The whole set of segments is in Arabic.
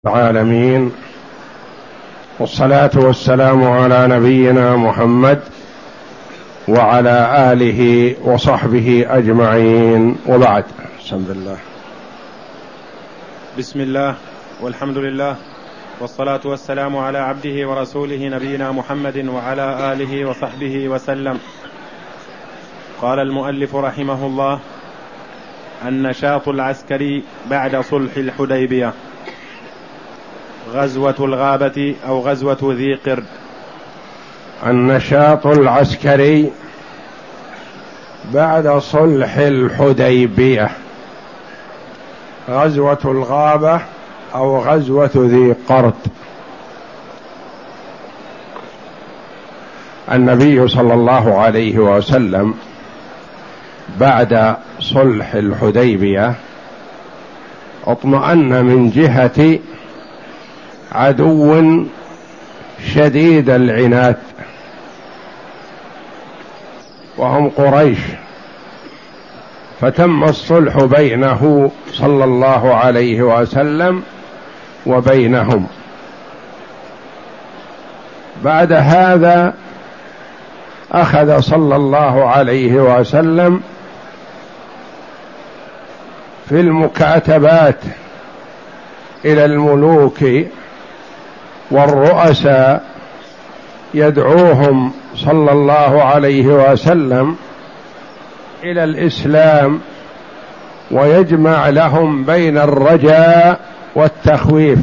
العالمين، والصلاة والسلام على نبينا محمد وعلى آله وصحبه أجمعين، وبعد. بسم الله والحمد لله، والصلاة والسلام على عبده ورسوله نبينا محمد وعلى آله وصحبه وسلم. قال المؤلف رحمه الله: النشاط العسكري بعد صلح الحديبية، غزوة الغابة أو غزوة ذي قرد. النشاط العسكري بعد صلح الحديبية، غزوة الغابة أو غزوة ذي قرد. النبي صلى الله عليه وسلم بعد صلح الحديبية اطمأن من جهة عدو شديد العناد وهم قريش، فتم الصلح بينه صلى الله عليه وسلم وبينهم. بعد هذا أخذ صلى الله عليه وسلم في المكاتبات إلى الملوك والرؤساء، يدعوهم صلى الله عليه وسلم إلى الإسلام، ويجمع لهم بين الرجاء والتخويف،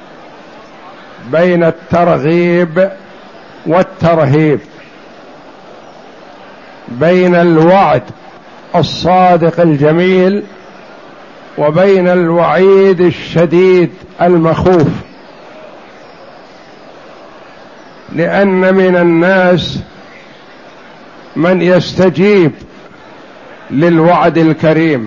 بين الترغيب والترهيب، بين الوعد الصادق الجميل وبين الوعيد الشديد المخوف. لأن من الناس من يستجيب للوعد الكريم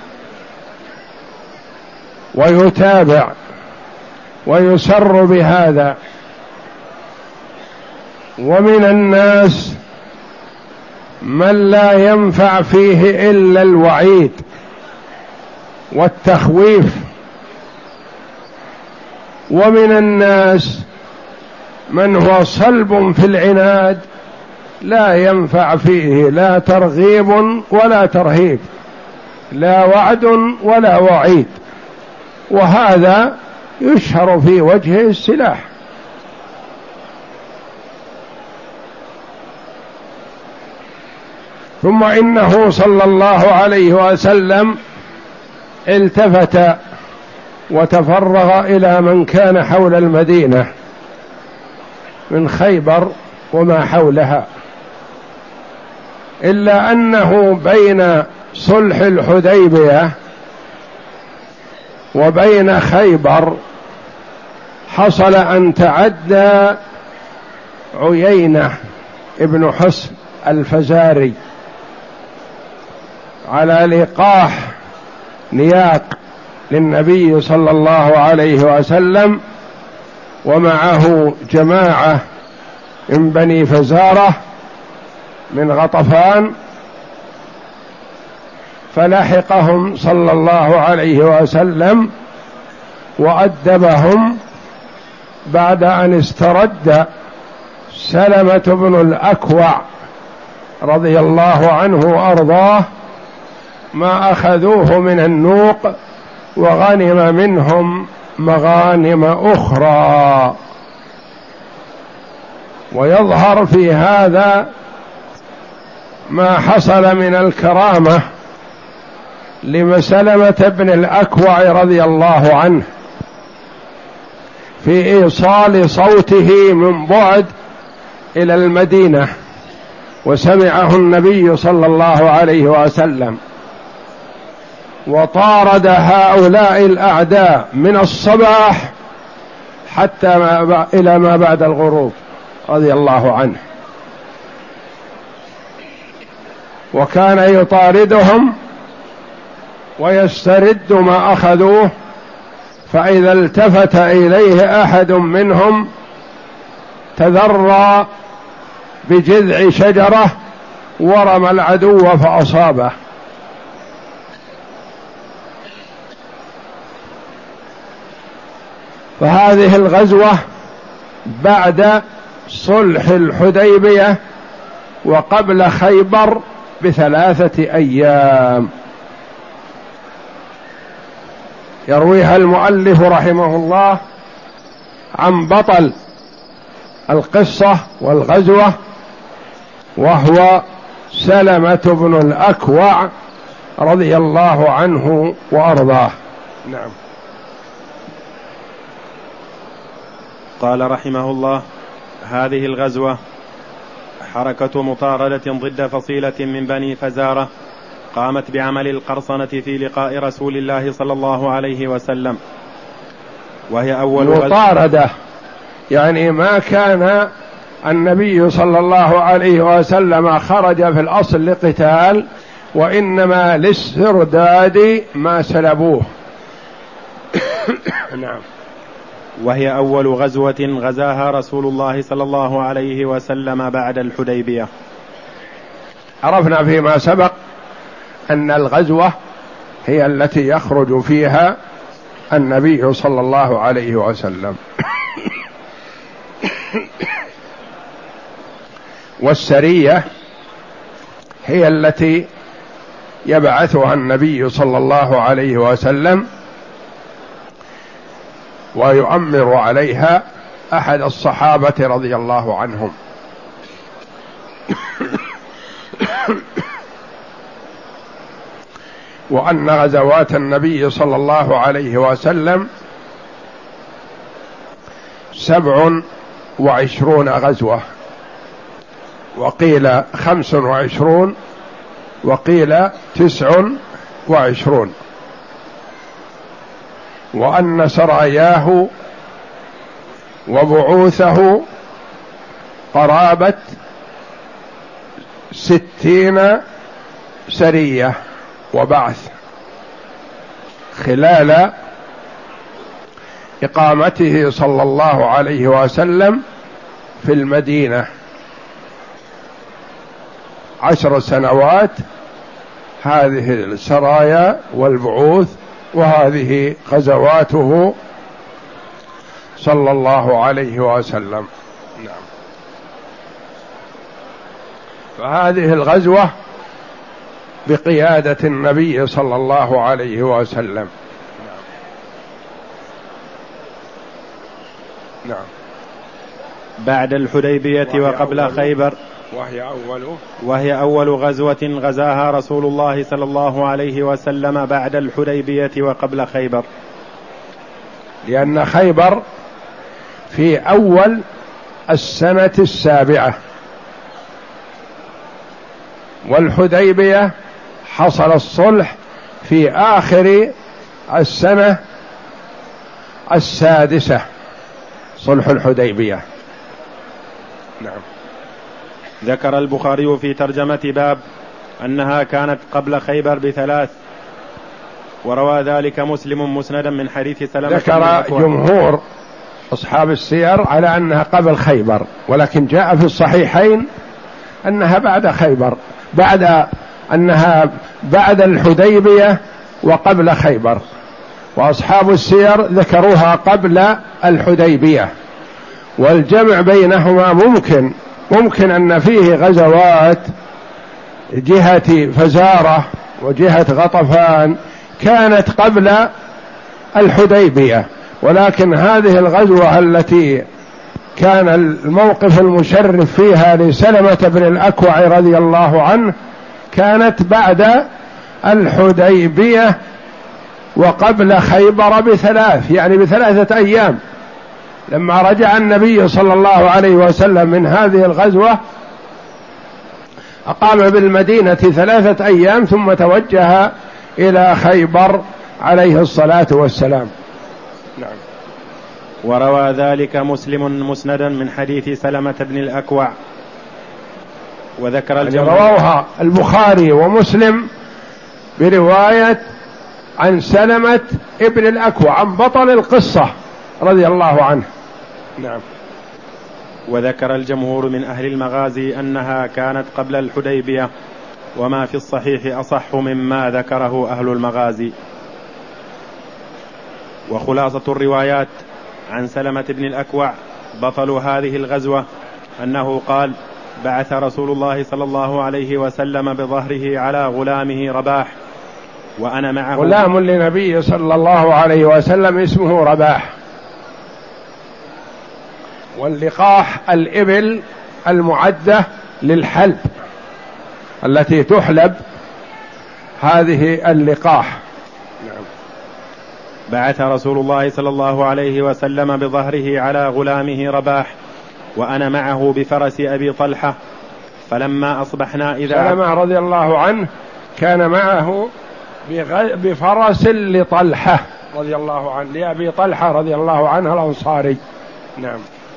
ويتابع ويسر بهذا، ومن الناس من لا ينفع فيه إلا الوعيد والتخويف، ومن الناس من هو صلب في العناد لا ينفع فيه لا ترغيب ولا ترهيب، لا وعد ولا وعيد، وهذا يشهر في وجهه السلاح. ثم إنه صلى الله عليه وسلم التفت وتفرغ إلى من كان حول المدينة من خيبر وما حولها، إلا أنه بين صلح الحديبية وبين خيبر حصل أن تعدى عيينة ابن حصن الفزاري على لقاح نياق للنبي صلى الله عليه وسلم، ومعه جماعة من بني فزارة من غطفان، فلحقهم صلى الله عليه وسلم وأدبهم بعد أن استرد سلمة بن الأكوع رضي الله عنه وأرضاه ما أخذوه من النوق، وغنم منهم مغانم أخرى. ويظهر في هذا ما حصل من الكرامة لسلمة بن الأكوع رضي الله عنه في إيصال صوته من بعد إلى المدينة، وسمعه النبي صلى الله عليه وسلم، وطارد هؤلاء الأعداء من الصباح حتى إلى ما بعد الغروب رضي الله عنه، وكان يطاردهم ويسترد ما أخذوه، فإذا التفت إليه أحد منهم تذرى بجذع شجرة ورمى العدو فأصابه. فهذه الغزوة بعد صلح الحديبية وقبل خيبر ب3 أيام. يرويها المؤلف رحمه الله عن بطل القصة والغزوة، وهو سلمة بن الأكوع رضي الله عنه وأرضاه. نعم. قال رحمه الله: هذه الغزوة حركة مطاردة ضد فصيلة من بني فزارة قامت بعمل القرصنة في لقاء رسول الله صلى الله عليه وسلم، وهي أول مطاردة، يعني ما كان النبي صلى الله عليه وسلم خرج في الأصل لقتال، وإنما لاسترداد ما سلبوه. نعم. وهي أول غزوة غزاها رسول الله صلى الله عليه وسلم بعد الحديبية. عرفنا فيما سبق أن الغزوة هي التي يخرج فيها النبي صلى الله عليه وسلم، والسرية هي التي يبعثها النبي صلى الله عليه وسلم ويؤمر عليها أحد الصحابة رضي الله عنهم. وأن غزوات النبي صلى الله عليه وسلم 27 غزوة، وقيل 25، وقيل 29، وأن سراياه وبعوثه قرابة 60 سرية وبعث خلال إقامته صلى الله عليه وسلم في المدينة 10 سنوات. هذه السرايا والبعوث، وهذه غزواته صلى الله عليه وسلم. نعم. فهذه الغزوة بقيادة النبي صلى الله عليه وسلم. نعم. بعد الحديبية وقبل خيبر، وهي أول غزوة غزاها رسول الله صلى الله عليه وسلم بعد الحديبية وقبل خيبر، لأن خيبر في أول السنة 7، والحديبية حصل الصلح في آخر السنة 6، صلح الحديبية. نعم. ذكر البخاري في ترجمة باب أنها كانت قبل خيبر ب3، وروى ذلك مسلم مسندا من حديث سلمة. ذكر جمهور أصحاب السير على أنها قبل خيبر، ولكن جاء في الصحيحين أنها بعد خيبر، أنها بعد الحديبية وقبل خيبر، وأصحاب السير ذكروها قبل الحديبية. والجمع بينهما ممكن أن فيه غزوات جهة فزارة وجهة غطفان كانت قبل الحديبية، ولكن هذه الغزوة التي كان الموقف المشرف فيها لسلمة بن الأكوع رضي الله عنه كانت بعد الحديبية وقبل خيبر ب3، يعني ب3 أيام. لما رجع النبي صلى الله عليه وسلم من هذه الغزوة أقام بالمدينة 3 أيام، ثم توجه إلى خيبر عليه الصلاة والسلام. نعم. وروى ذلك مسلم مسندا من حديث سلمة بن الأكوع. وذكر رواها البخاري ومسلم برواية عن سلمة ابن الأكوع عن بطل القصة رضي الله عنه. نعم. وذكر الجمهور من أهل المغازي أنها كانت قبل الحديبية، وما في الصحيح أصح مما ذكره أهل المغازي. وخلاصة الروايات عن سلمة بن الأكوع بطل هذه الغزوة أنه قال: بعث رسول الله صلى الله عليه وسلم بظهره على غلامه رباح وأنا معه. غلام لنبي صلى الله عليه وسلم اسمه رباح. واللقاح الإبل المعدة للحلب التي تحلب، هذه اللقاح. نعم. بعث رسول الله صلى الله عليه وسلم بظهره على غلامه رباح وأنا معه بفرس أبي طلحة، فلما أصبحنا سلمة رضي الله عنه كان معه بفرس لطلحة رضي الله عنه، لأبي طلحة رضي الله عنه الأنصاري. نعم.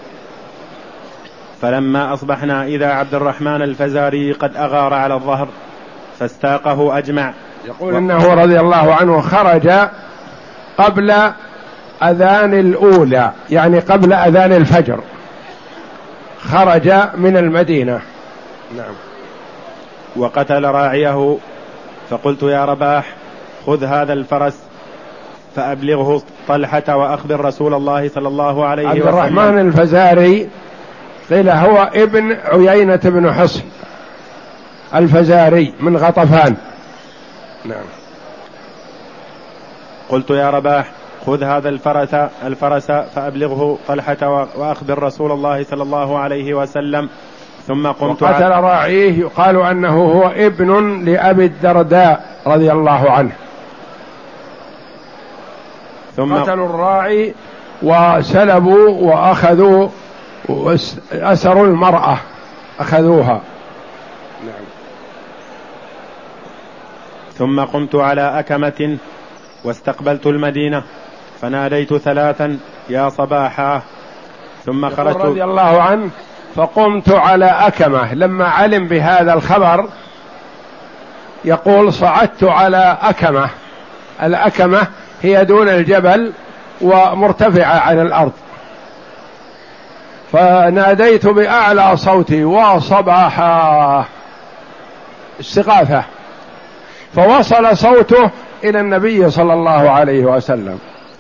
فلما أصبحنا إذا عبد الرحمن الفزاري قد أغار على الظهر فاستاقه أجمع. يقول إنه رضي الله عنه خرج قبل أذان الأولى، يعني قبل أذان الفجر، خرج من المدينة. نعم. وقتل راعيه، فقلت: يا رباح خذ هذا الفرس فأبلغه طلحة وأخبر رسول الله صلى الله عليه وسلم. عبد الرحمن الفزاري قيل هو ابن عيينة بن حصن الفزاري من غطفان. نعم. قلت: يا رباح خذ هذا الفرس فأبلغه طلحة وأخبر رسول الله صلى الله عليه وسلم. ثم قمت. وقتل راعيه، يقال أنه هو ابن لأبي الدرداء رضي الله عنه. ثم قتلوا الراعي وسلبوا وأخذوا وأسروا المرأة، أخذوها. نعم. ثم قمت على أكمة واستقبلت المدينة فناديت ثلاثا: يا صباحا. ثم خرجت رضي الله عنه فقمت على أكمة، لما علم بهذا الخبر يقول: صعدت على أكمة. الأكمة هي دون الجبل ومرتفعة عن الأرض، فناديت بأعلى صوتي: وصباحا، استغاثة، فوصل صوته إلى النبي صلى الله عليه وسلم.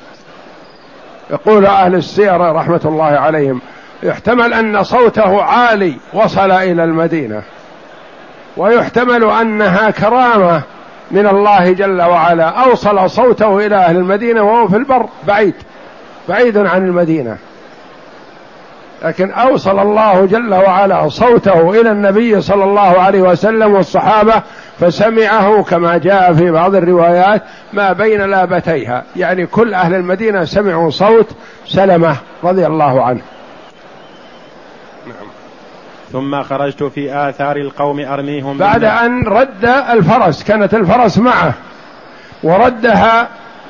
يقول أهل السير رحمة الله عليهم: يحتمل أن صوته عالي وصل إلى المدينة، ويحتمل أنها كرامة من الله جل وعلا، أوصل صوته إلى أهل المدينة وهو في البر بعيد عن المدينة، لكن أوصل الله جل وعلا صوته إلى النبي صلى الله عليه وسلم والصحابة، فسمعه كما جاء في بعض الروايات ما بين لابتيها، يعني كل أهل المدينة سمعوا صوت سلمة رضي الله عنه. نعم. ثم خرجت في آثار القوم أرميهم بعد أن رد الفرس، كانت الفرس معه وردها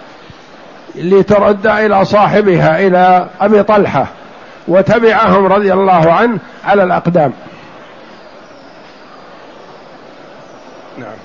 لترد إلى صاحبها إلى أبي طلحة، وتبعهم رضي الله عنه على الأقدام. نعم.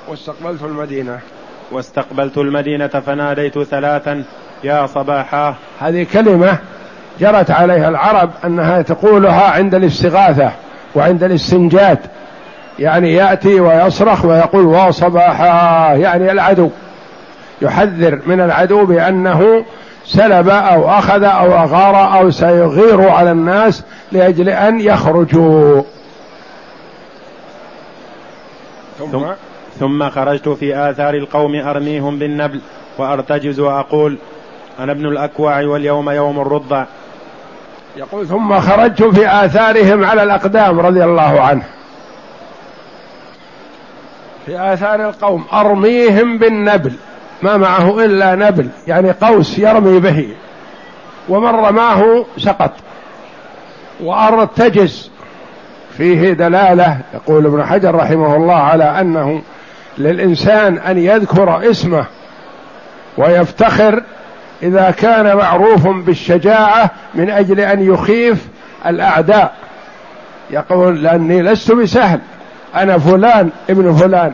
واستقبلت المدينة فناديت ثلاثا: يا صباحا. هذه كلمة جرت عليها العرب أنها تقولها عند الاستغاثة وعند الاستنجاد، يعني يأتي ويصرخ ويقول: وصباحا، يعني العدو، يحذر من العدو بأنه سلب أو أخذ أو أغار أو سيغير على الناس لأجل أن يخرجوا. ثم خرجت في آثار القوم أرميهم بالنبل وأرتجز وأقول: أنا ابن الأكوع واليوم يوم الرضع. يقول: ثم خرجت في آثارهم على الأقدام رضي الله عنه، في آثار القوم أرميهم بالنبل، ما معه إلا نبل يعني قوس يرمي به، ومن رماه سقط. وأرتجز فيه دلالة، يقول ابن حجر رحمه الله، على أنه للإنسان أن يذكر اسمه ويفتخر إذا كان معروف بالشجاعة من أجل أن يخيف الأعداء، يقول: لأني لست بسهل، أنا فلان ابن فلان.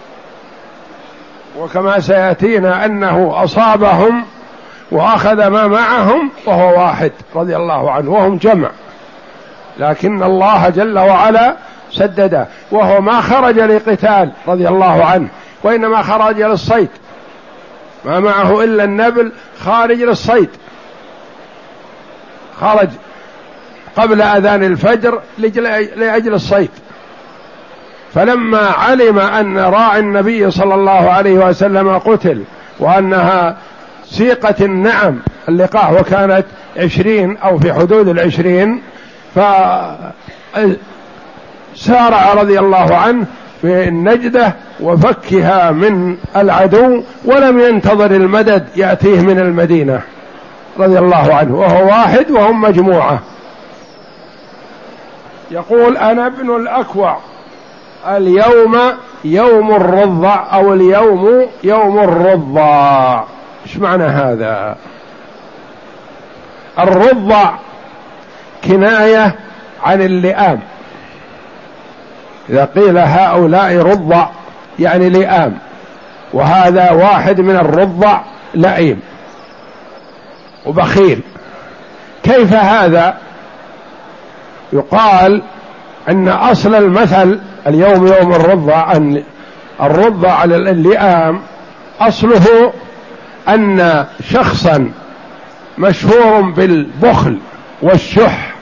وكما سيأتينا أنه أصابهم وأخذ ما معهم وهو واحد رضي الله عنه، وهم جمع، لكن الله جل وعلا سدده، وهو ما خرج لقتال رضي الله عنه، وإنما خرج للصيد، ما معه إلا النبل، خارج للصيد. خرج قبل أذان الفجر لأجل الصيد، فلما علم أن راعي النبي صلى الله عليه وسلم قتل وأنها سيقة النعم اللقاح وكانت 20 أو في حدود 20، فسارع رضي الله عنه في النجدة وفكها من العدو، ولم ينتظر المدد يأتيه من المدينة رضي الله عنه، وهو واحد وهم مجموعة. يقول: أنا ابن الأكوع، اليوم يوم الرضع، أو اليوم يوم الرضع. إيش معنى هذا؟ الرضع كناية عن اللئام، إذا قيل هؤلاء رضع يعني لئام، وهذا واحد من الرضع لئيم وبخيل. كيف هذا؟ يقال أن أصل المثل اليوم يوم الرضع، أن الرضع على اللئام أصله أن شخصا مشهور بالبخل والشح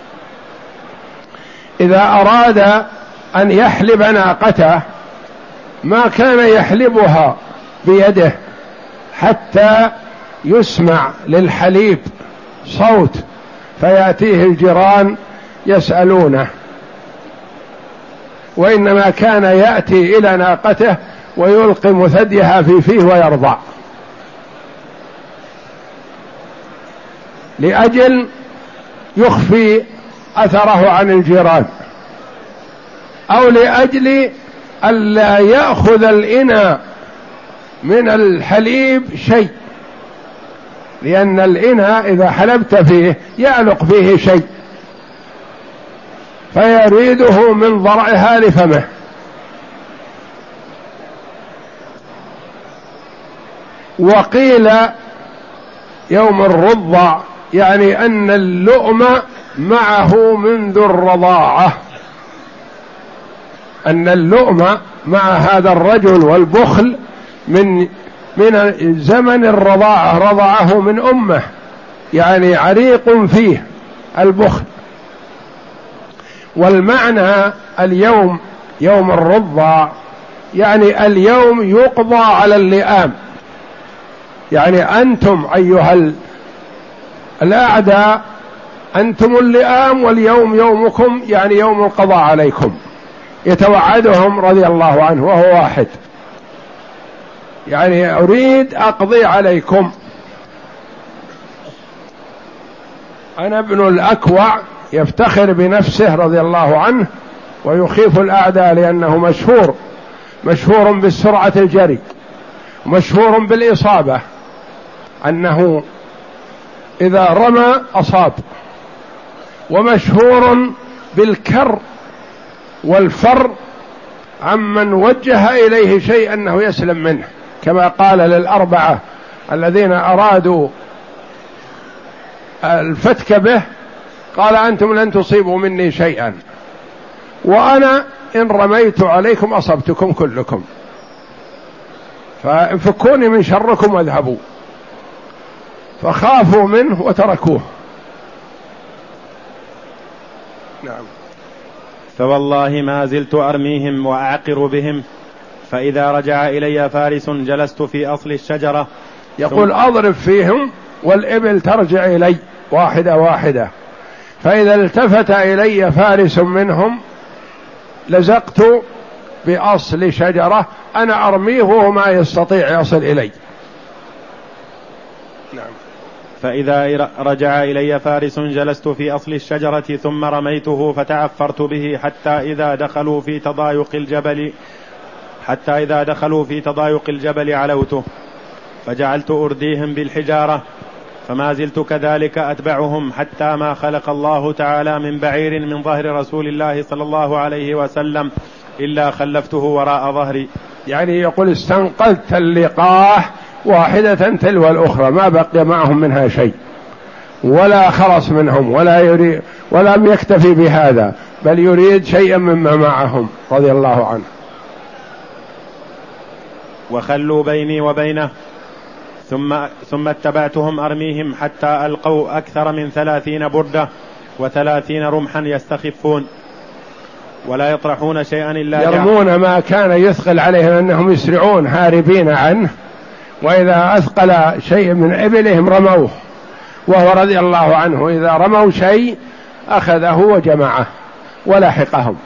إذا أراد أن يحلب ناقته ما كان يحلبها بيده حتى يسمع للحليب صوت فيأتيه الجيران يسألونه، وإنما كان يأتي إلى ناقته ويلقم ثديها في فيه ويرضع، لأجل يخفي أثره عن الجيران، أو لأجل ألا يأخذ الإناء من الحليب شيء، لأن الإناء إذا حلبت فيه يعلق فيه شيء فيريده من ضرعها لفمه. وقيل يوم الرضع يعني أن اللؤم معه منذ الرضاعة، أن اللؤم مع هذا الرجل والبخل من زمن الرضاعة، رضعه من أمه، يعني عريق فيه البخل. والمعنى اليوم يوم الرضع يعني اليوم يقضى على اللئام، يعني أنتم أيها الأعداء أنتم اللئام، واليوم يومكم يعني يوم القضاء عليكم. يتوعدهم رضي الله عنه وهو واحد، يعني أريد أقضي عليكم. أنا ابن الأكوع، يفتخر بنفسه رضي الله عنه ويخيف الأعداء، لأنه مشهور بالسرعة الجري، مشهور بالإصابة، أنه إذا رمى أصاب، ومشهور بالكر والفر عمن وجه إليه شيء أنه يسلم منه، كما قال للأربعة الذين أرادوا الفتك به، قال: أنتم لن تصيبوا مني شيئا، وأنا إن رميت عليكم أصبتكم كلكم، فانفكوني من شركم واذهبوا. فخافوا منه وتركوه. نعم. فوالله ما زلت أرميهم وأعقر بهم، فإذا رجع إلي فارس جلست في أصل الشجرة. يقول: أضرب فيهم والإبل ترجع إلي واحدة واحدة، فإذا التفت إلي فارس منهم لزقت بأصل شجرة أنا أرميه وهو ما يستطيع يصل إلي. نعم. فإذا رجع إلي فارس جلست في أصل الشجرة ثم رميته فتعفرت به حتى إذا دخلوا في تضايق الجبل علوته، فجعلت أرديهم بالحجارة، فما زلت كذلك أتبعهم حتى ما خلق الله تعالى من بعير من ظهر رسول الله صلى الله عليه وسلم إلا خلفته وراء ظهري. يعني يقول: استنقذت اللقاح واحدة تلو الأخرى، ما بقي معهم منها شيء، ولا خلص منهم، ولم يكتفي بهذا، بل يريد شيئا مما معهم رضي الله عنه. وخلوا بيني وبينه، ثم اتبعتهم أرميهم حتى ألقوا أكثر من 30 بردة و30 رمحا يستخفون ولا يطرحون شيئا إلا يرمون ما كان يثقل عليهم أنهم يسرعون هاربين عنه، وإذا أثقل شيء من إبلهم رموه، وهو رضي الله عنه إذا رموا شيء أخذه وجمعه ولحقهم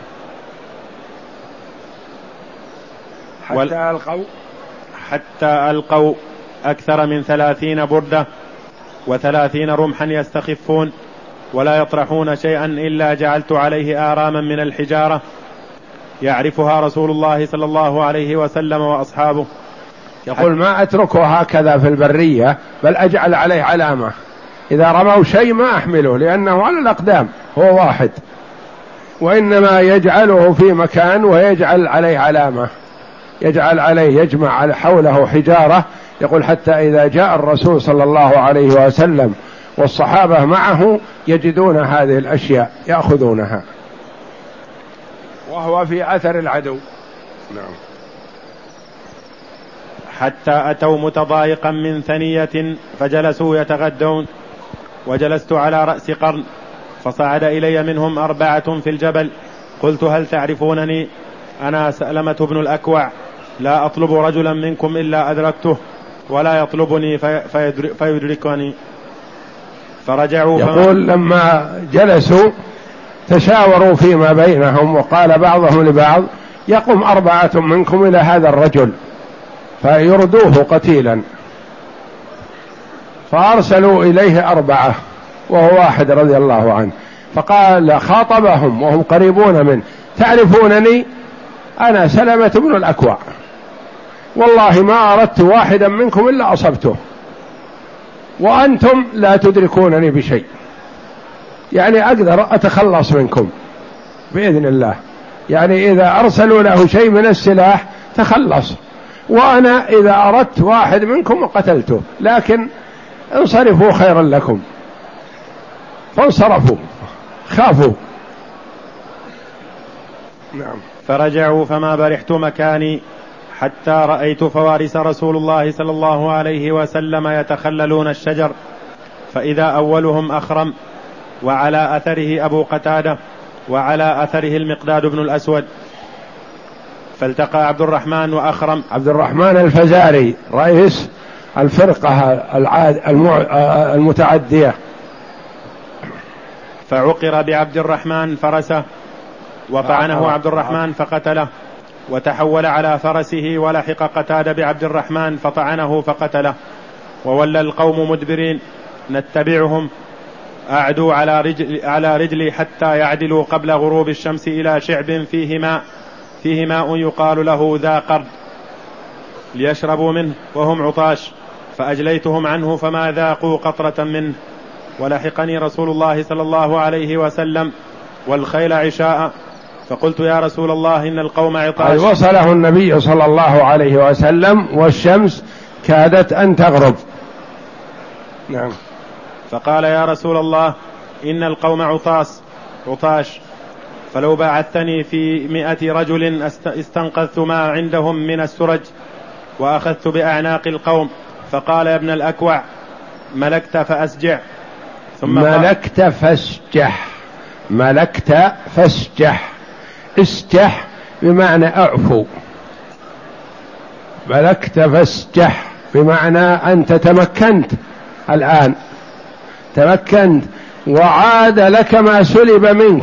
حتى ألقوا أكثر من 30 بردة و30 رمحا يستخفون ولا يطرحون شيئا إلا جعلت عليه آراما من الحجارة يعرفها رسول الله صلى الله عليه وسلم وأصحابه. يقول ما أتركه هكذا في البرية، بل أجعل عليه علامة، إذا رموا شيء ما أحمله لأنه على الأقدام هو واحد، وإنما يجعله في مكان ويجعل عليه علامة، يجعل عليه يجمع حوله حجارة. يقول حتى إذا جاء الرسول صلى الله عليه وسلم والصحابة معه يجدون هذه الأشياء يأخذونها، وهو في أثر العدو. نعم. حتى أتوا متضايقا من ثنية فجلسوا يتغدون، وجلست على رأس قرن، فصعد إلي منهم 4 في الجبل. قلت هل تعرفونني؟ أنا سألمة بن الأكوع، لا أطلب رجلا منكم إلا أدركته ولا يطلبني فيدركني. فرجعوا. يقول لما جلسوا تشاوروا فيما بينهم، وقال بعضهم لبعض يقوم 4 منكم إلى هذا الرجل فيردوه قتيلا، فأرسلوا إليه 4 وهو واحد رضي الله عنه، فقال خاطبهم وهم قريبون منه تعرفونني؟ أنا سلمة بن الأكوع، والله ما أردت واحدا منكم إلا أصبته، وأنتم لا تدركونني بشيء، يعني أقدر أتخلص منكم بإذن الله، يعني إذا أرسلوا له شيء من السلاح تخلص، وأنا إذا أردت واحد منكم قتلته، لكن انصرفوا خيرا لكم. فانصرفوا خافوا. نعم. فرجعوا فما برحت مكاني حتى رأيت فوارس رسول الله صلى الله عليه وسلم يتخللون الشجر، فإذا أولهم أخرم، وعلى أثره أبو قتادة، وعلى أثره المقداد بن الأسود. فالتقى عبد الرحمن وأخرم. عبد الرحمن الفزاري رئيس الفرقة المتعدية. فعقر بعبد الرحمن فرسه وطعنه عبد الرحمن فقتله، وتحول على فرسه ولحق قتادة بعبد الرحمن فطعنه فقتله. وولى القوم مدبرين نتبعهم، أعدوا على رجلي حتى يعدلوا قبل غروب الشمس إلى شعب فيه ماء يقال له ذا قرد ليشربوا منه وهم عطاش، فأجليتهم عنه فما ذاقوا قطرة منه. ولحقني رسول الله صلى الله عليه وسلم والخيل عشاء، فقلت يا رسول الله إن القوم عطاش. وصله النبي صلى الله عليه وسلم والشمس كادت أن تغرب. نعم. فقال يا رسول الله إن القوم عطاش، فلو بعثتني في 100 رجل استنقذت ما عندهم من السرج وأخذت بأعناق القوم. فقال يا ابن الأكوع ملكت فأسجع. ثم ملكت فاسجح، استح بمعنى أعفو، ملكت فاسجح بمعنى أنت تمكنت، الآن تمكنت وعاد لك ما سلب منك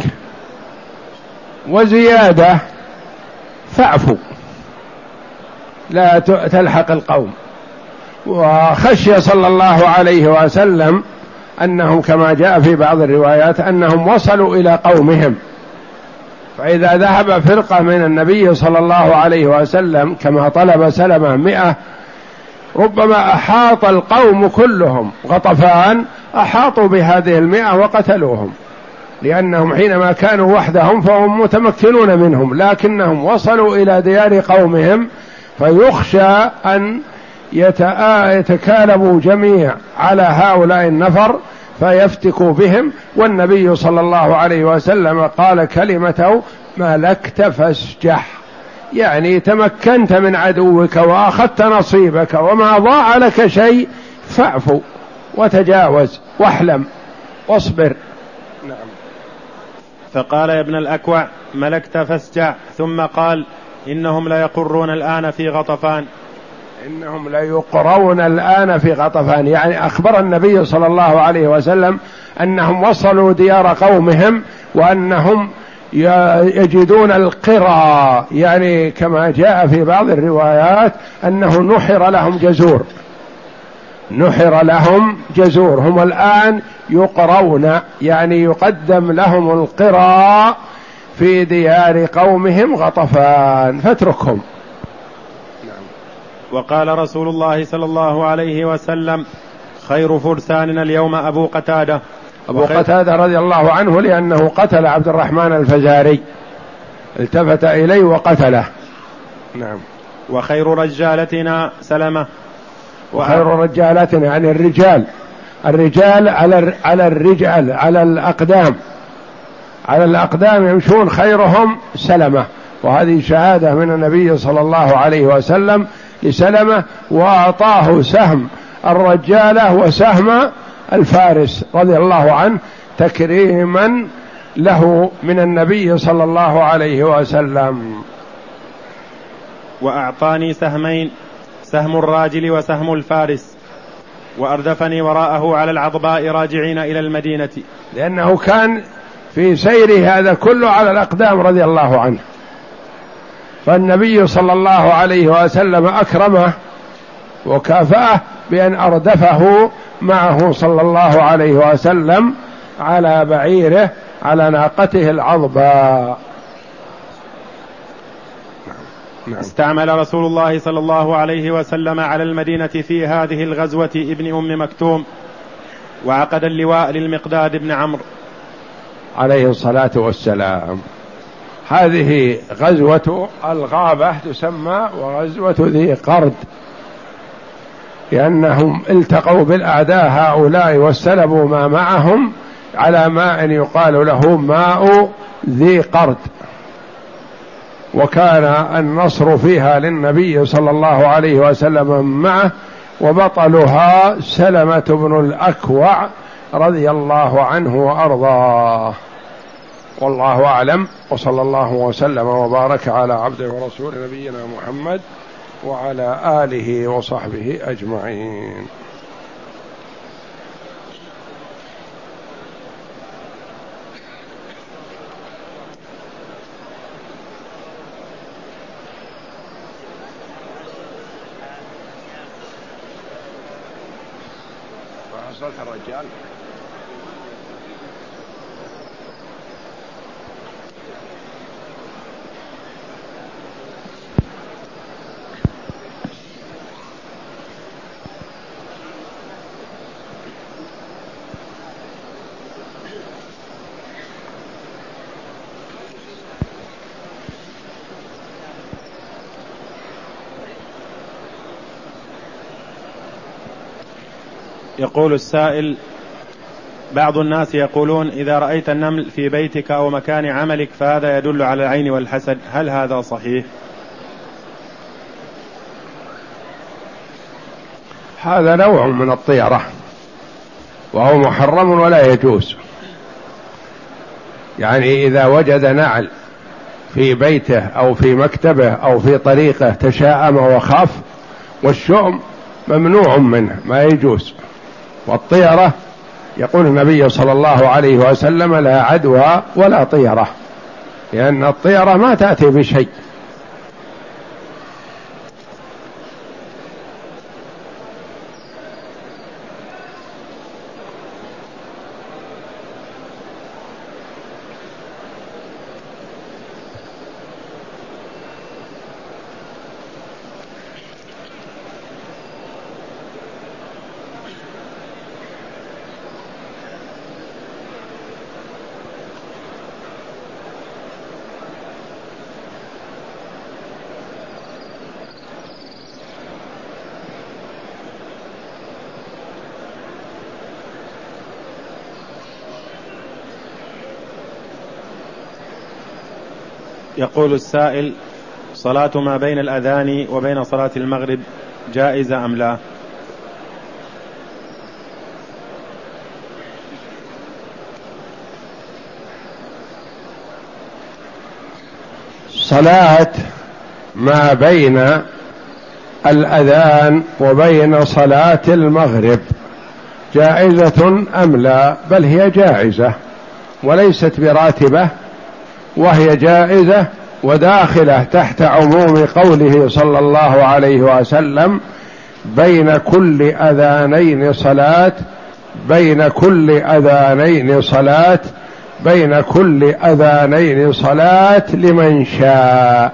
وزيادة، فاعفو لا تلحق القوم. وخشي صلى الله عليه وسلم أنهم كما جاء في بعض الروايات أنهم وصلوا إلى قومهم، فإذا ذهب فرقة من النبي صلى الله عليه وسلم كما طلب سلمة 100 ربما أحاط القوم كلهم، غطفان أحاطوا بهذه 100 وقتلوهم، لأنهم حينما كانوا وحدهم فهم متمكنون منهم، لكنهم وصلوا إلى ديار قومهم، فيخشى أن يتكالبوا جميع على هؤلاء النفر فيفتكوا بهم. والنبي صلى الله عليه وسلم قال كلمته ملكت فاسجح، يعني تمكنت من عدوك وأخذت نصيبك وما ضاع لك شيء فاعفو وتجاوز واحلم واصبر. نعم. فقال يا ابن الأكوع ملكت فاسجع، ثم قال إنهم ليقرون الآن في غطفان. إنهم ليقرون الآن في غطفان، يعني أخبر النبي صلى الله عليه وسلم أنهم وصلوا ديار قومهم وأنهم يجدون القرى، يعني كما جاء في بعض الروايات أنه نحر لهم جزور، هم الآن يقرون، يعني يقدم لهم القرى في ديار قومهم غطفان فاتركهم. وقال رسول الله صلى الله عليه وسلم خير فرساننا اليوم أبو قتادة. أبو قتادة رضي الله عنه لأنه قتل عبد الرحمن الفزاري، التفت إليه وقتله. نعم. وخير رجالتنا سلمة. وخير رجالتنا يعني الرجال على الأقدام يمشون، خيرهم سلمة، وهذه شهادة من النبي صلى الله عليه وسلم لسلمة، وأعطاه سهم الرجالة وسهم الفارس رضي الله عنه تكريما له من النبي صلى الله عليه وسلم. وأعطاني سهمين، سهم الراجل وسهم الفارس، وأردفني وراءه على العضباء راجعين إلى المدينة، لأنه كان في سيره هذا كله على الأقدام رضي الله عنه، فالنبي صلى الله عليه وسلم أكرمه وكافأه بأن أردفه معه صلى الله عليه وسلم على بعيره على ناقته العضباء. استعمل رسول الله صلى الله عليه وسلم على المدينة في هذه الغزوة ابن أم مكتوم، وعقد اللواء للمقداد بن عمرو عليه الصلاة والسلام. هذه غزوة الغابة تسمى وغزوة ذي قرد، لأنهم التقوا بالأعداء هؤلاء واستلبوا ما معهم على ماء يقال له ماء ذي قرد، وكان النصر فيها للنبي صلى الله عليه وسلم معه، وبطلها سلمة بن الأكوع رضي الله عنه وأرضاه. والله أعلم، وصلى الله وسلم وبارك على عبده ورسول نبينا محمد وعلى آله وصحبه أجمعين. فحصلت الرجال يقول السائل: بعض الناس يقولون إذا رأيت النمل في بيتك أو مكان عملك فهذا يدل على العين والحسد، هل هذا صحيح؟ هذا نوع من الطيرة وهو محرم ولا يجوز، يعني إذا وجد نعل في بيته أو في مكتبه أو في طريقه تشاءم وخاف، والشؤم ممنوع منه ما يجوز. والطيرة يقول النبي صلى الله عليه وسلم لا عدوى ولا طيرة، لأن الطيرة ما تأتي بشيء. يقول السائل: الصلاة ما بين الأذان وبين صلاة المغرب جائزة أم لا؟ صلاة ما بين الأذان وبين صلاة المغرب جائزة أم لا؟ بل هي جائزة وليست براتبة، وهي جائزة وداخلة تحت عموم قوله صلى الله عليه وسلم: بين كل أذانين صلاة، بين كل أذانين صلاة، بين كل أذانين صلاة لمن شاء.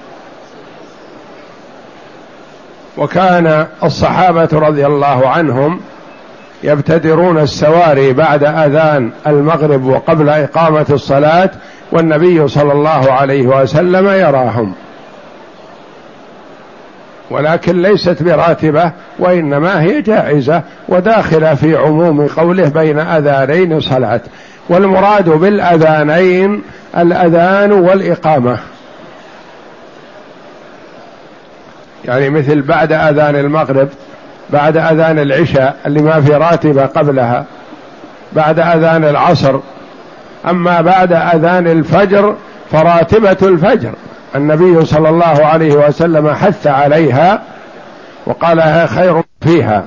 وكان الصحابة رضي الله عنهم يبتدرون السواري بعد أذان المغرب وقبل إقامة الصلاة، والنبي صلى الله عليه وسلم يراهم، ولكن ليست براتبة، وإنما هي جائزة وداخلة في عموم قوله بين أذانين صلاة. والمراد بالأذانين الأذان والإقامة، يعني مثل بعد أذان المغرب، بعد أذان العشاء اللي ما في راتبة قبلها، بعد أذان العصر. أما بعد أذان الفجر فراتبة الفجر النبي صلى الله عليه وسلم حث عليها وقالها خير فيها،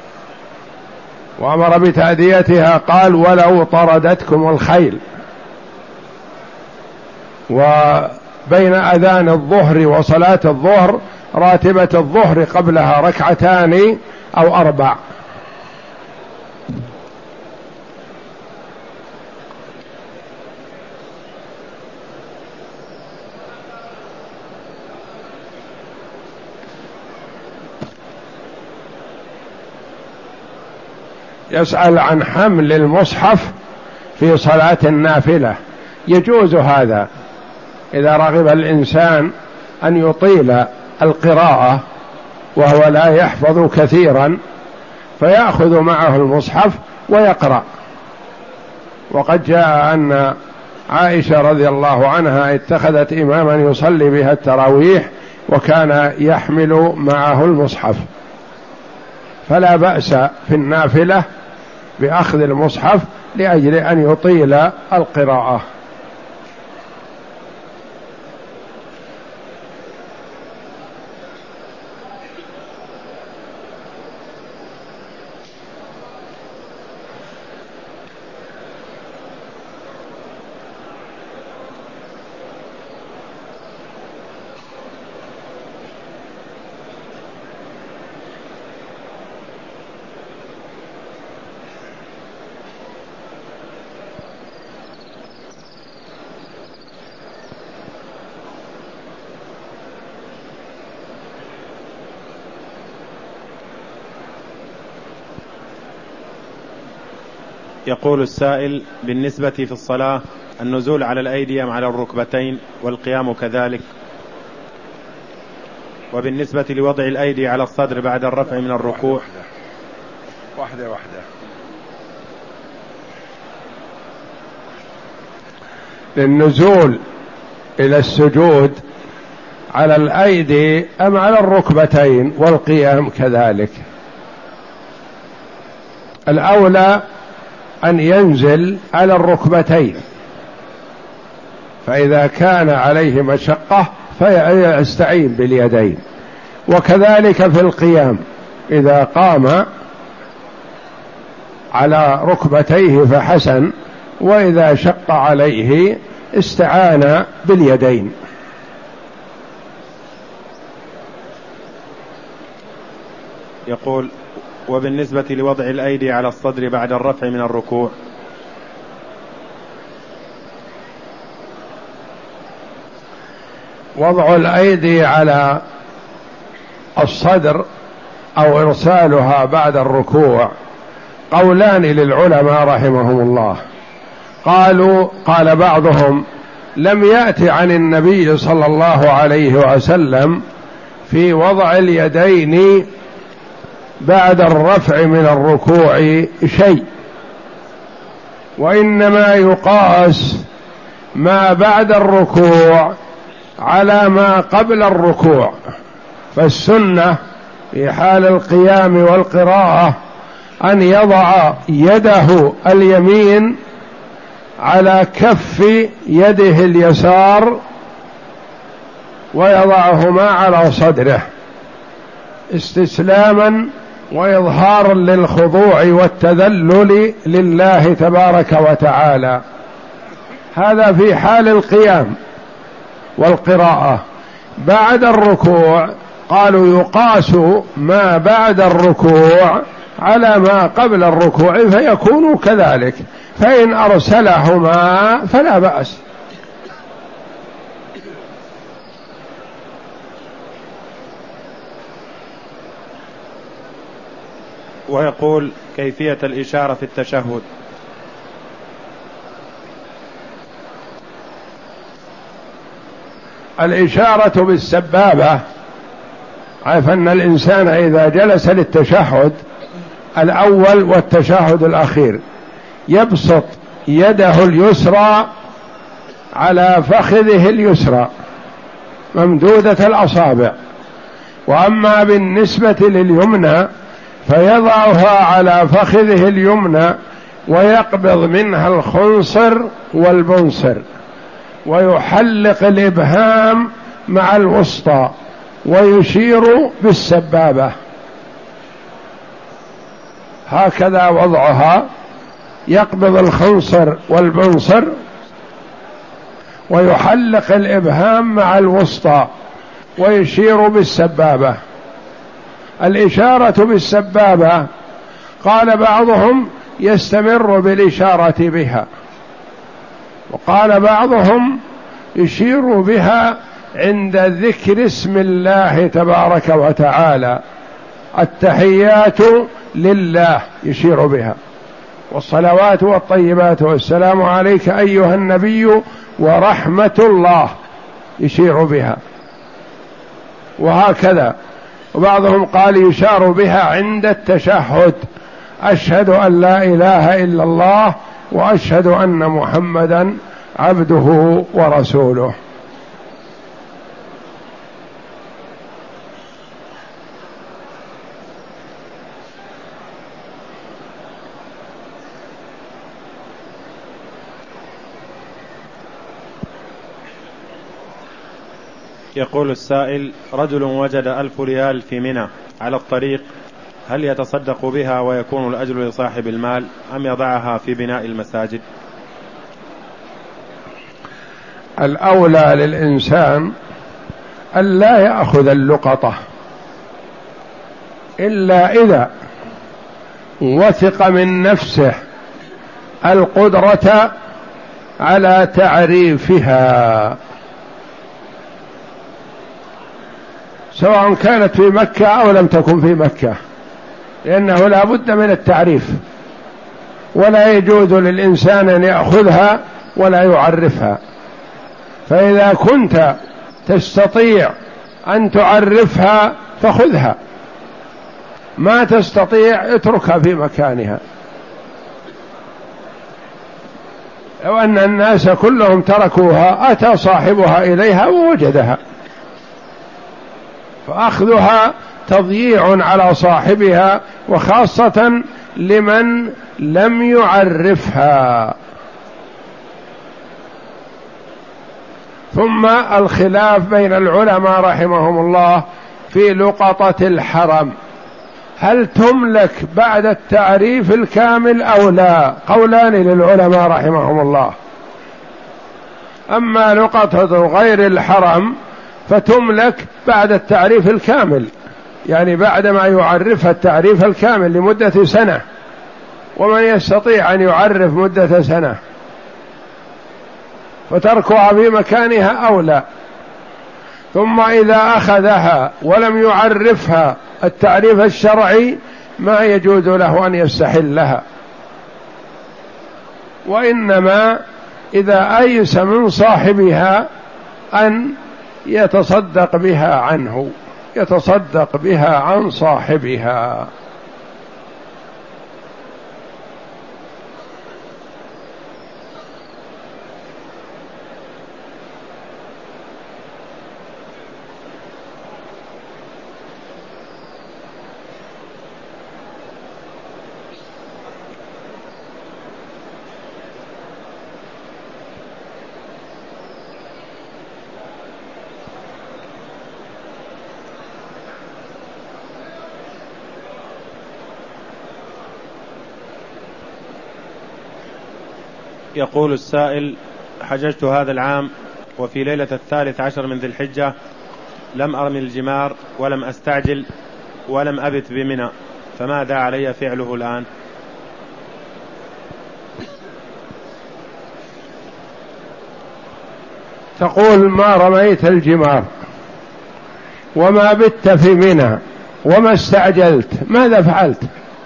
وأمر بتأديتها، قال: ولو طردتكم الخيل. وبين أذان الظهر وصلاة الظهر راتبة الظهر قبلها ركعتان أو 4. يسأل عن حمل المصحف في صلاة النافلة. يجوز هذا إذا رغب الإنسان أن يطيل القراءة وهو لا يحفظ كثيرا، فيأخذ معه المصحف ويقرأ. وقد جاء أن عائشة رضي الله عنها اتخذت إماما يصلي بها التراويح وكان يحمل معه المصحف، فلا بأس في النافلة بأخذ المصحف لأجل أن يطيل القراءة. يقول السائل: بالنسبة في الصلاة النزول على الأيدي أم على الركبتين، والقيام كذلك؟ وبالنسبة لوضع الأيدي على الصدر بعد الرفع من الركوع؟ واحدة. للنزول إلى السجود على الأيدي أم على الركبتين، والقيام كذلك؟ الأولى أن ينزل على الركبتين، فإذا كان عليه مشقة فيستعين باليدين. وكذلك في القيام، إذا قام على ركبتيه فحسن، وإذا شق عليه استعان باليدين. يقول: وبالنسبة لوضع الأيدي على الصدر بعد الرفع من الركوع؟ وضع الأيدي على الصدر أو إرسالها بعد الركوع قولان للعلماء رحمهم الله. قال بعضهم: لم يأت عن النبي صلى الله عليه وسلم في وضع اليدين بعد الرفع من الركوع شيء، وإنما يقاس ما بعد الركوع على ما قبل الركوع، فالسنة في حال القيام والقراءة أن يضع يده اليمين على كف يده اليسار ويضعهما على صدره استسلاما وإظهارا للخضوع والتذلل لله تبارك وتعالى. هذا في حال القيام والقراءة. بعد الركوع قالوا يقاس ما بعد الركوع على ما قبل الركوع فيكون كذلك، فإن أرسلهما فلا بأس. ويقول كيفية الإشارة في التشهد؟ الإشارة بالسبابة، عارف أن الإنسان إذا جلس للتشهد الأول والتشهد الأخير يبسط يده اليسرى على فخذه اليسرى ممدودة الأصابع، وأما بالنسبة لليمنى فيضعها على فخذه اليمنى ويقبض منها الخنصر والبنصر ويحلق الإبهام مع الوسطى ويشير بالسبابة، هكذا وضعها، يقبض الخنصر والبنصر ويحلق الإبهام مع الوسطى ويشير بالسبابة. الإشارة بالسبابة قال بعضهم يستمر بالإشارة بها، وقال بعضهم يشير بها عند ذكر اسم الله تبارك وتعالى، التحيات لله يشير بها، والصلوات والطيبات والسلام عليك أيها النبي ورحمة الله يشير بها، وهكذا. وبعضهم قال يشار بها عند التشهد، أشهد أن لا إله إلا الله وأشهد أن محمدا عبده ورسوله. يقول السائل: رجل وجد 1000 ريال في منى على الطريق، هل يتصدق بها ويكون الأجر لصاحب المال أم يضعها في بناء المساجد؟ الأولى للإنسان أن لا يأخذ اللقطة إلا إذا وثق من نفسه القدرة على تعريفها، سواء كانت في مكة أو لم تكن في مكة، لأنه لا بد من التعريف، ولا يجوز للإنسان أن يأخذها ولا يعرفها. فإذا كنت تستطيع أن تعرفها فخذها، ما تستطيع اتركها في مكانها. لو أن الناس كلهم تركوها أتى صاحبها إليها ووجدها، فأخذها تضييع على صاحبها، وخاصة لمن لم يعرفها. ثم الخلاف بين العلماء رحمهم الله في لقطة الحرم، هل تملك بعد التعريف الكامل أو لا؟ قولان للعلماء رحمهم الله. أما لقطة غير الحرم فتملك بعد التعريف الكامل، يعني بعد ما يعرفها التعريف الكامل لمدة سنة، ومن يستطيع أن يعرف مدة سنة فتركها في مكانها أولى. ثم إذا أخذها ولم يعرفها التعريف الشرعي ما يجوز له أن يستحلها، وإنما إذا أيس من صاحبها أن يتصدق بها عنه، يتصدق بها عن صاحبها. يقول السائل: حججت هذا العام وفي ليلة 13 من ذي الحجة لم أرمي الجمار ولم أستعجل ولم أبت بمنى، فماذا علي فعله الآن؟ تقول: ما رميت الجمار وما بت في منى وما استعجلت، ماذا فعلت؟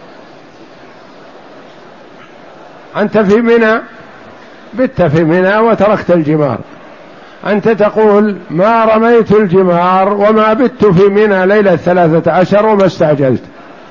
أنت في منى، بت في منى وتركت الجمار. أنت تقول: ما رميت الجمار وما بت في منى ليلة 13 وما استعجلت.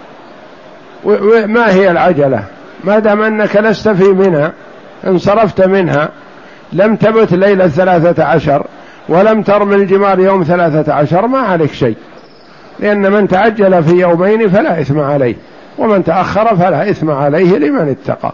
ما هي العجلة؟ ما دام أنك لست في منى، انصرفت منها، لم تبت ليلة 13 ولم ترمي الجمار يوم 13، ما عليك شيء، لأن من تعجل في يومين فلا إثم عليه، ومن تأخر فلا إثم عليه لمن اتقى.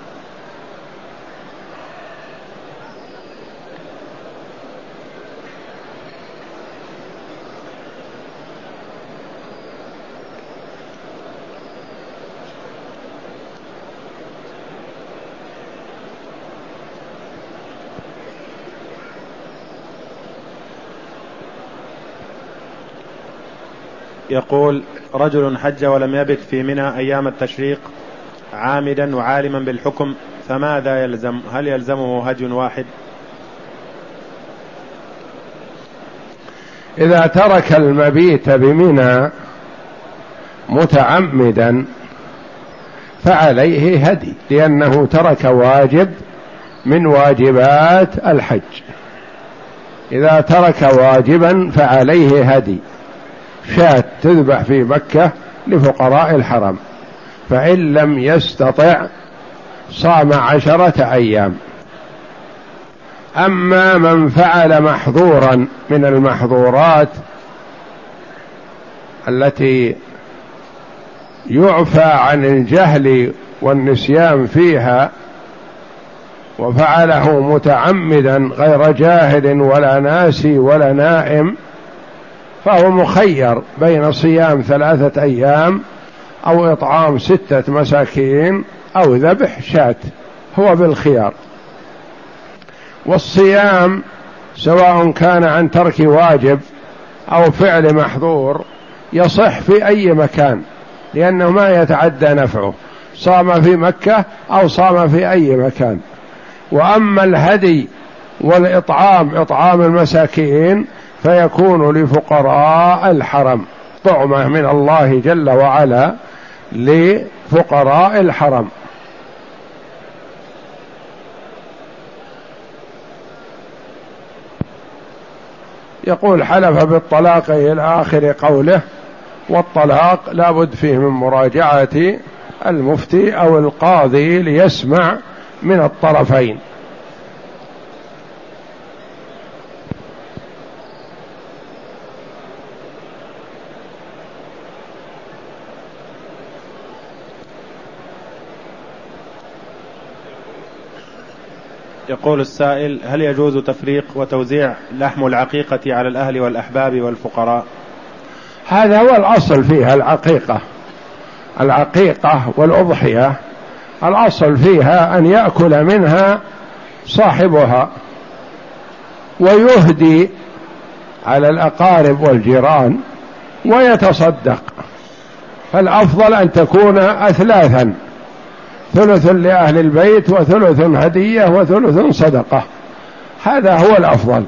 يقول: رجل حج ولم يبت في منى أيام التشريق عامدا وعالما بالحكم، فماذا يلزم؟ هل يلزمه هدي واحد؟ إذا ترك المبيت بمنى متعمدا فعليه هدي، لأنه ترك واجب من واجبات الحج. إذا ترك واجبا فعليه هدي، شاة تذبح في مكة لفقراء الحرم، فإن لم يستطع صام 10 أيام. أما من فعل محظورا من المحظورات التي يعفى عن الجهل والنسيان فيها، وفعله متعمدا غير جاهل ولا ناسي ولا نائم، فهو مخير بين صيام 3 أيام أو إطعام 6 مساكين أو ذبح شاة، هو بالخيار. والصيام سواء كان عن ترك واجب أو فعل محظور يصح في أي مكان، لأنه ما يتعدى نفعه، صام في مكة أو صام في أي مكان. وأما الهدي والإطعام، إطعام المساكين، فيكون لفقراء الحرم، طعمة من الله جل وعلا لفقراء الحرم. يقول: حلف بالطلاق إلى آخر قوله، والطلاق لا بد فيه من مراجعة المفتي أو القاضي ليسمع من الطرفين. يقول السائل: هل يجوز تفريق وتوزيع لحم العقيقة على الأهل والأحباب والفقراء؟ هذا هو الأصل فيها. العقيقة والأضحية الأصل فيها أن يأكل منها صاحبها ويهدي على الأقارب والجيران ويتصدق، فالأفضل أن تكون أثلاثا: ثلث لأهل البيت وثلث هدية وثلث صدقة، هذا هو الأفضل.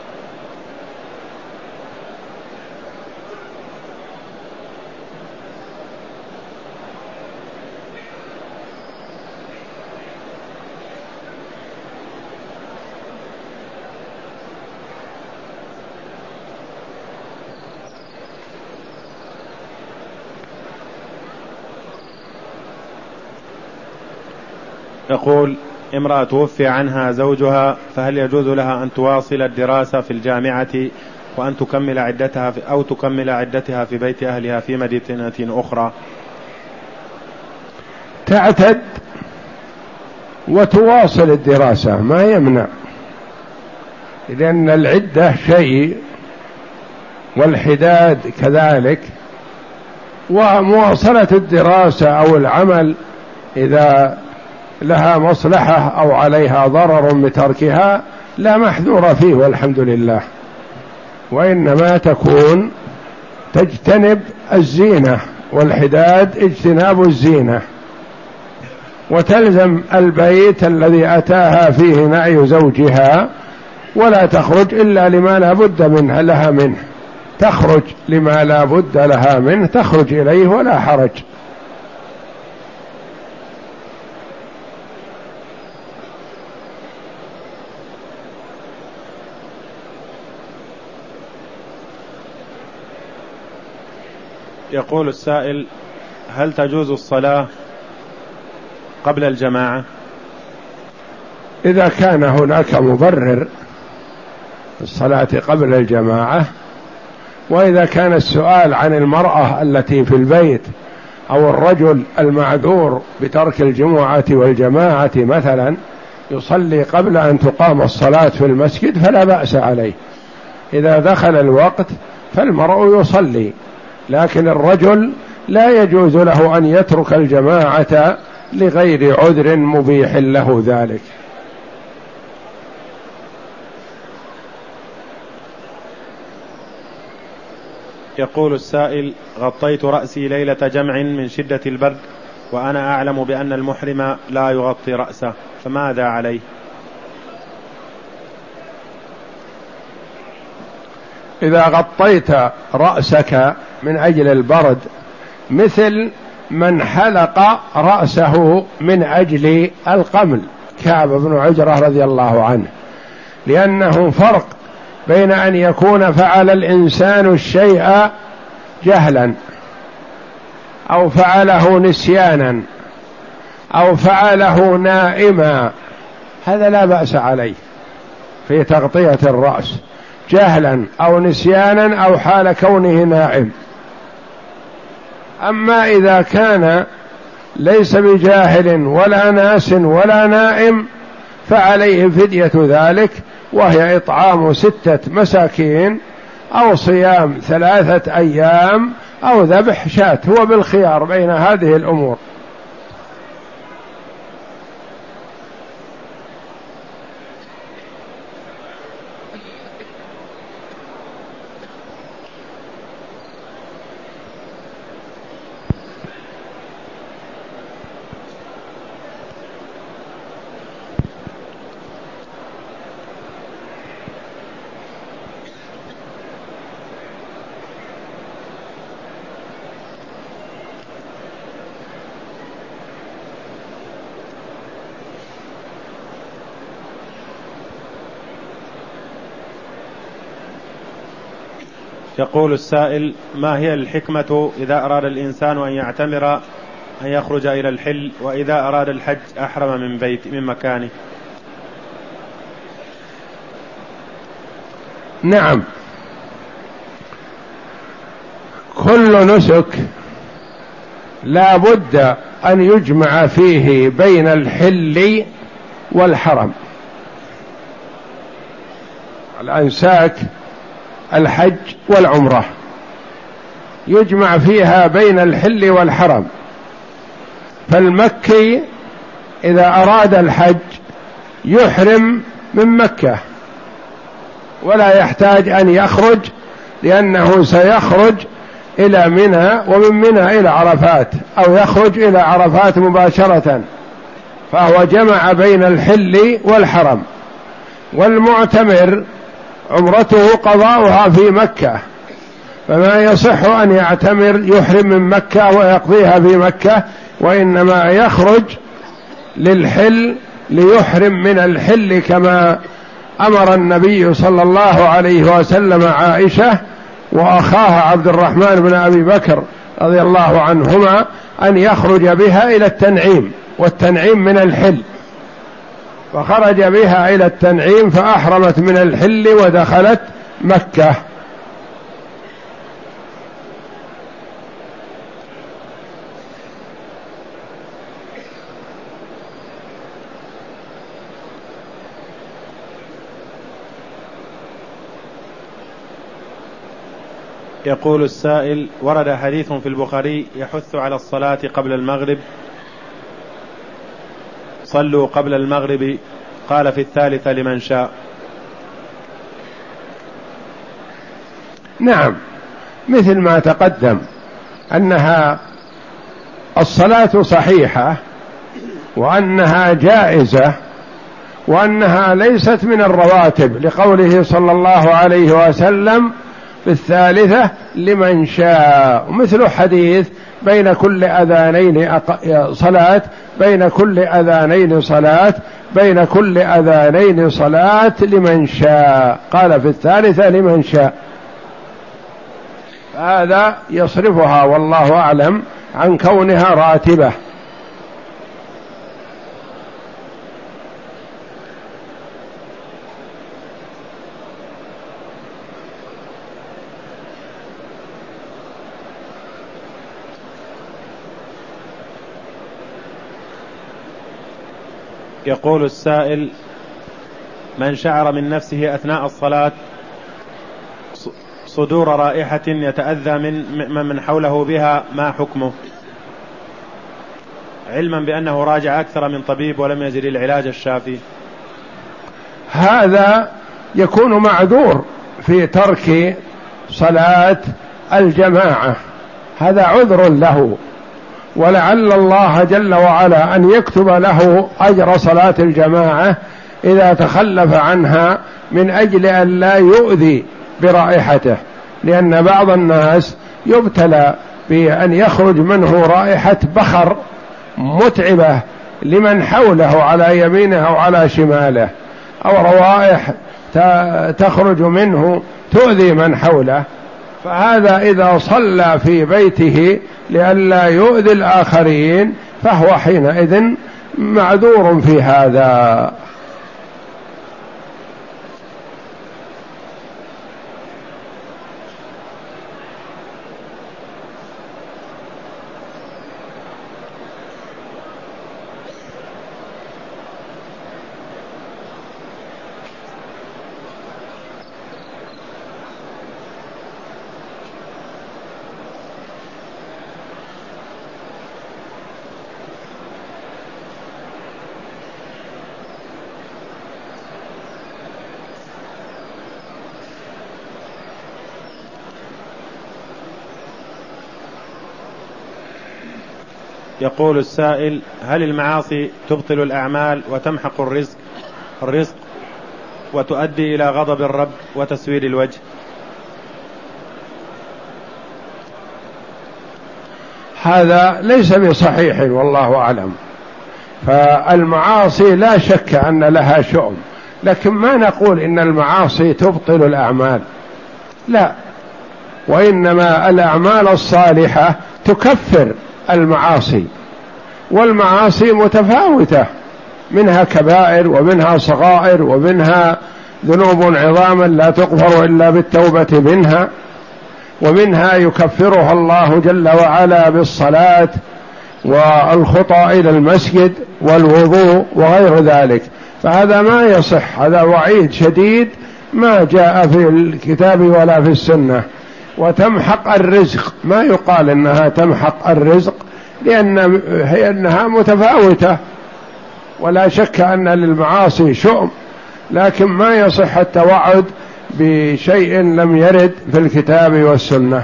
يقول: امرأة توفي عنها زوجها، فهل يجوز لها أن تواصل الدراسة في الجامعة وأن تكمل عدتها أو تكمل عدتها في بيت أهلها في مدينة أخرى؟ تعتد وتواصل الدراسة، ما يمنع، لأن العدة شيء والحداد كذلك، ومواصلة الدراسة أو العمل إذا لها مصلحة أو عليها ضرر بتركها لا محذور فيه والحمد لله، وإنما تكون تجتنب الزينة، والحداد اجتناب الزينة، وتلزم البيت الذي أتاها فيه نعي زوجها، ولا تخرج إلا لما لا بد لها منه، تخرج لما لا بد لها منه تخرج إليه ولا حرج. يقول السائل: هل تجوز الصلاة قبل الجماعة؟ إذا كان هناك مبرر الصلاة قبل الجماعة، وإذا كان السؤال عن المرأة التي في البيت أو الرجل المعذور بترك الجمعة والجماعة مثلا يصلي قبل أن تقام الصلاة في المسجد فلا بأس عليه، إذا دخل الوقت فالمرء يصلي، لكن الرجل لا يجوز له أن يترك الجماعة لغير عذر مبيح له ذلك. يقول السائل: غطيت رأسي ليلة جمع من شدة البرد، وأنا أعلم بأن المحرم لا يغطي رأسه، فماذا عليه؟ إذا غطيت رأسك من أجل البرد مثل من حلق رأسه من أجل القمل كعب بن عجرة رضي الله عنه، لأنه فرق بين أن يكون فعل الإنسان الشيء جهلا أو فعله نسيانا أو فعله نائما، هذا لا بأس عليه في تغطية الرأس، جهلا أو نسيانا أو حال كونه نائم. أما إذا كان ليس بجاهل ولا ناس ولا نائم فعليه فدية ذلك، وهي إطعام 6 مساكين أو صيام 3 أيام أو ذبح شاة، هو بالخيار بين هذه الأمور. يقول السائل: ما هي الحكمة إذا أراد الإنسان أن يعتمر أن يخرج إلى الحل، وإذا أراد الحج أحرم من مكانه؟ نعم، كل نسك لا بد أن يجمع فيه بين الحل والحرم. الأنساك الحج والعمرة يجمع فيها بين الحل والحرم، فالمكي إذا أراد الحج يحرم من مكة ولا يحتاج أن يخرج، لأنه سيخرج إلى منى ومن منى إلى عرفات، أو يخرج إلى عرفات مباشرة، فهو جمع بين الحل والحرم. والمعتمر عمرته قضاؤها في مكة، فما يصح أن يعتمر يحرم من مكة ويقضيها في مكة، وإنما يخرج للحل ليحرم من الحل، كما أمر النبي صلى الله عليه وسلم عائشة وأخاها عبد الرحمن بن أبي بكر رضي الله عنهما أن يخرج بها إلى التنعيم، والتنعيم من الحل، فخرج بها إلى التنعيم فأحرمت من الحل ودخلت مكة. يقول السائل: ورد حديث في البخاري يحث على الصلاة قبل المغرب صلوا قبل المغرب، قال في الثالثة لمن شاء. نعم، مثل ما تقدم أنها الصلاة صحيحة وأنها جائزة وأنها ليست من الرواتب، لقوله صلى الله عليه وسلم في الثالثة لمن شاء، مثل حديث بين كل أذانين صلاة، بين كل أذانين صلاة، بين كل أذانين صلاة لمن شاء، قال في الثالثة لمن شاء. هذا يصرفها والله أعلم عن كونها راتبة. يقول السائل: من شعر من نفسه أثناء الصلاة صدور رائحة يتأذى من حوله بها، ما حكمه؟ علما بأنه راجع أكثر من طبيب ولم يجد العلاج الشافي. هذا يكون معذور في ترك صلاة الجماعة، هذا عذر له، ولعل الله جل وعلا أن يكتب له أجر صلاة الجماعة إذا تخلف عنها من أجل أن لا يؤذي برائحته، لأن بعض الناس يبتلى بأن يخرج منه رائحة بخر متعبة لمن حوله على يمينه أو على شماله، أو روائح تخرج منه تؤذي من حوله، فهذا إذا صلى في بيته لئلا يؤذي الآخرين فهو حينئذ معذور في هذا. يقول السائل: هل المعاصي تبطل الأعمال وتمحق الرزق وتؤدي إلى غضب الرب وتسوير الوجه؟ هذا ليس بصحيح والله أعلم. فالمعاصي لا شك أن لها شؤم، لكن ما نقول إن المعاصي تبطل الأعمال، لا، وإنما الأعمال الصالحة تكفر المعاصي، والمعاصي متفاوتة، منها كبائر ومنها صغائر ومنها ذنوب عظاما لا تغفر إلا بالتوبة منها، ومنها يكفرها الله جل وعلا بالصلاة والخطى إلى المسجد والوضوء وغير ذلك، فهذا ما يصح، هذا وعيد شديد ما جاء في الكتاب ولا في السنة. وتمحق الرزق، ما يقال إنها تمحق الرزق، لأنها متفاوتة، ولا شك أن للمعاصي شؤم، لكن ما يصح التوعد بشيء لم يرد في الكتاب والسنة.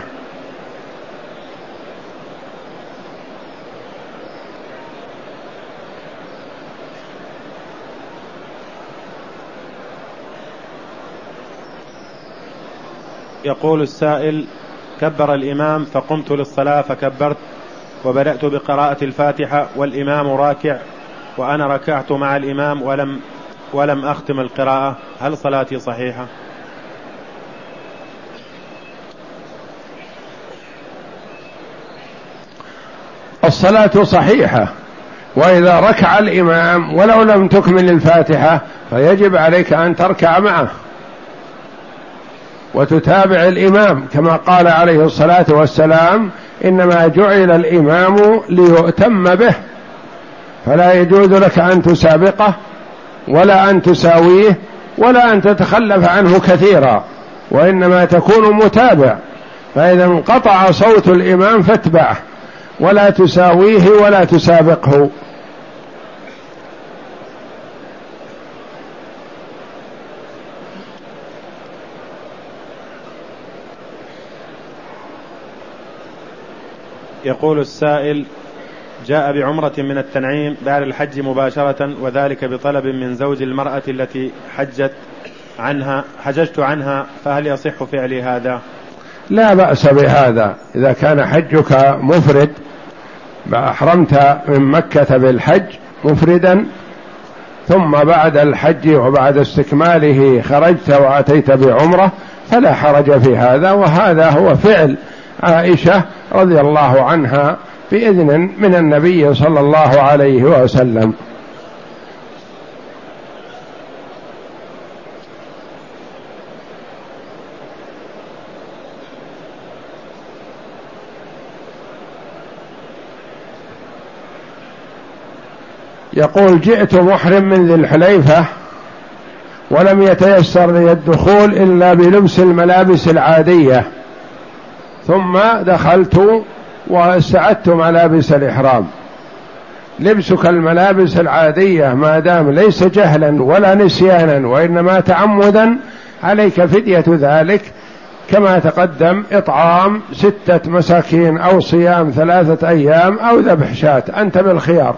يقول السائل: كبر الإمام فقمت للصلاة فكبرت وبدأت بقراءة الفاتحة والإمام راكع وأنا ركعت مع الإمام ولم أختم القراءة، هل صلاتي صحيحة؟ الصلاة صحيحة، وإذا ركع الإمام ولو لم تكمل الفاتحة فيجب عليك أن تركع معه وتتابع الإمام، كما قال عليه الصلاة والسلام: إنما جعل الإمام ليؤتم به، فلا يجوز لك أن تسابقه ولا أن تساويه ولا أن تتخلف عنه كثيرا، وإنما تكون متابع، فإذا انقطع صوت الإمام فاتبعه ولا تساويه ولا تسابقه. يقول السائل: جاء بعمرة من التنعيم بعد الحج مباشرة، وذلك بطلب من زوج المرأة التي حججت عنها، فهل يصح فعلي هذا؟ لا بأس بهذا. إذا كان حجك مفرد، أحرمت من مكة بالحج مفردا، ثم بعد الحج وبعد استكماله خرجت وأتيت بعمرة، فلا حرج في هذا، وهذا هو فعل عائشة رضي الله عنها بإذن من النبي صلى الله عليه وسلم. يقول: جئت محرم من ذي الحليفة ولم يتيسر لي الدخول إلا بلبس الملابس العادية، ثم دخلت واستعدت ملابس الإحرام. لبسك الملابس العادية ما دام ليس جهلا ولا نسيانا وإنما تعمدا، عليك فدية ذلك، كما تقدم: إطعام 6 مساكين أو صيام 3 أيام أو ذبح شاة، أنت بالخيار.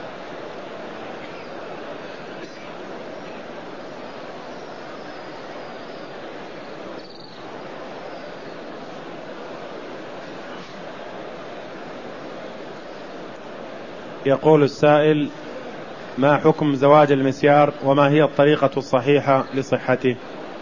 يقول السائل: ما حكم زواج المسيار، وما هي الطريقة الصحيحة لصحته؟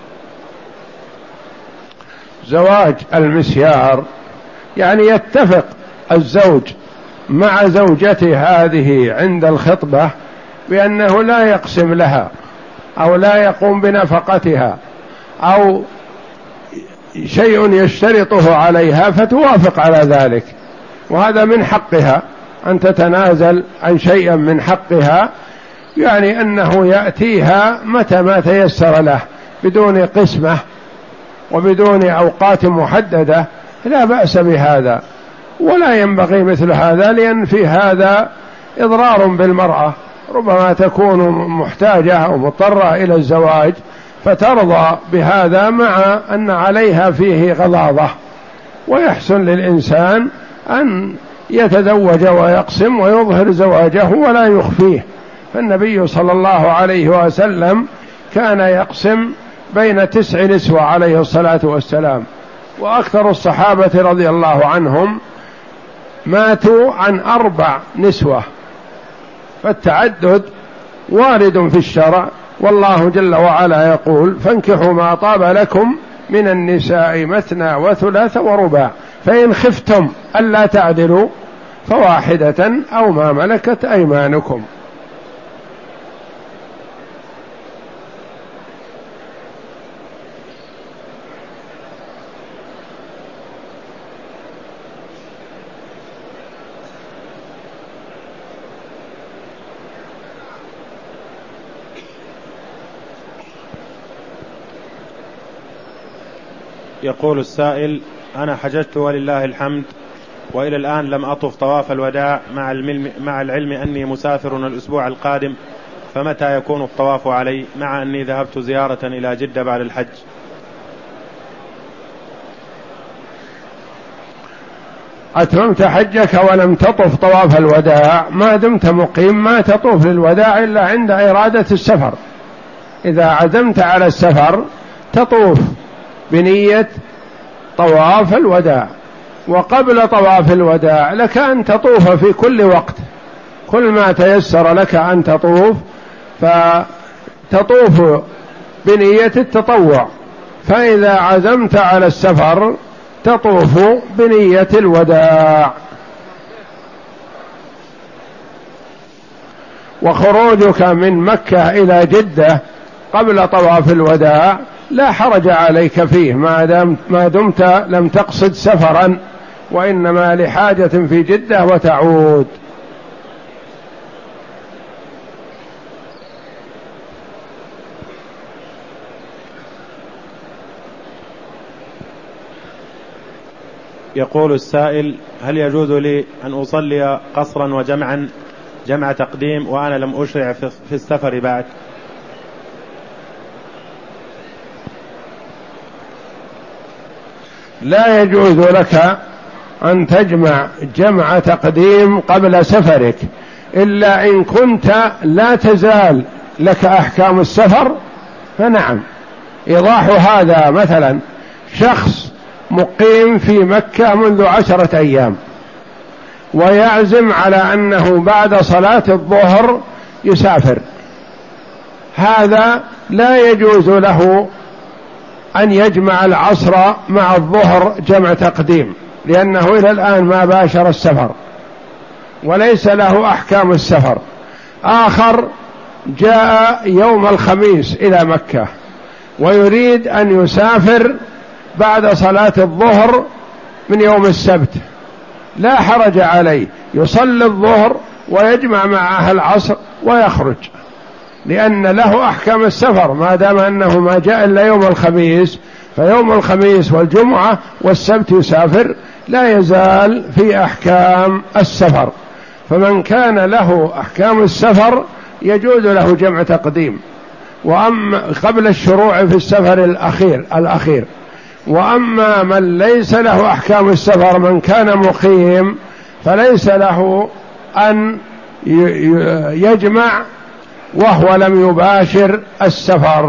زواج المسيار يعني يتفق الزوج مع زوجته هذه عند الخطبة بأنه لا يقسم لها أو لا يقوم بنفقتها أو شيء يشترطه عليها فتوافق على ذلك، وهذا من حقها أن تتنازل عن شيء من حقها، يعني أنه يأتيها متى ما تيسر له بدون قسمة وبدون أوقات محددة، لا بأس بهذا. ولا ينبغي مثل هذا، لأن في هذا إضرار بالمرأة، ربما تكون محتاجة أو مضطرة إلى الزواج فترضى بهذا، مع أن عليها فيه غضاضة. ويحسن للإنسان أن يتزوج ويقسم ويظهر زواجه ولا يخفيه، فالنبي صلى الله عليه وسلم كان يقسم بين 9 نسوة عليه الصلاة والسلام، وأكثر الصحابة رضي الله عنهم ماتوا عن 4 نسوة، فالتعدد وارد في الشرع، والله جل وعلا يقول: فانكحوا ما طاب لكم من النساء مثنى وثلاث ورباع، فإن خفتم ألا تعدلوا فواحدة أو ما ملكت أيمانكم. يقول السائل: أنا حججت ولله الحمد، وإلى الآن لم أطف طواف الوداع، مع العلم أني مسافر الأسبوع القادم، فمتى يكون الطواف علي، مع أني ذهبت زيارة إلى جدة بعد الحج؟ أتممت حجك ولم تطف طواف الوداع، ما دمت مقيم ما تطوف للوداع إلا عند إرادة السفر. إذا عزمت على السفر تطوف بنية طواف الوداع، وقبل طواف الوداع لك أن تطوف في كل وقت، كل ما تيسر لك أن تطوف فتطوف بنية التطوع، فإذا عزمت على السفر تطوف بنية الوداع. وخروجك من مكة إلى جدة قبل طواف الوداع لا حرج عليك فيه، ما دمت لم تقصد سفرا، وإنما لحاجة في جدة وتعود. يقول السائل: هل يجوز لي أن أصلي قصرا وجمعا، جمع تقديم، وأنا لم أشرع في السفر بعد؟ لا يجوز لك أن تجمع جمع تقديم قبل سفرك، إلا إن كنت لا تزال لك أحكام السفر فنعم. إيضاح هذا: مثلا شخص مقيم في مكة منذ 10 أيام ويعزم على أنه بعد صلاة الظهر يسافر، هذا لا يجوز له أن يجمع العصر مع الظهر جمع تقديم، لأنه إلى الآن ما باشر السفر وليس له أحكام السفر. آخر جاء يوم الخميس إلى مكة ويريد أن يسافر بعد صلاة الظهر من يوم السبت، لا حرج عليه، يصلي الظهر ويجمع معها العصر ويخرج، لأن له أحكام السفر ما دام أنه ما جاء إلا يوم الخميس، فيوم الخميس والجمعة والسبت يسافر، لا يزال في أحكام السفر. فمن كان له أحكام السفر يجوز له جمع تقديم وأما قبل الشروع في السفر الأخير. وأما من ليس له أحكام السفر من كان مقيم فليس له أن يجمع وهو لم يباشر السفر.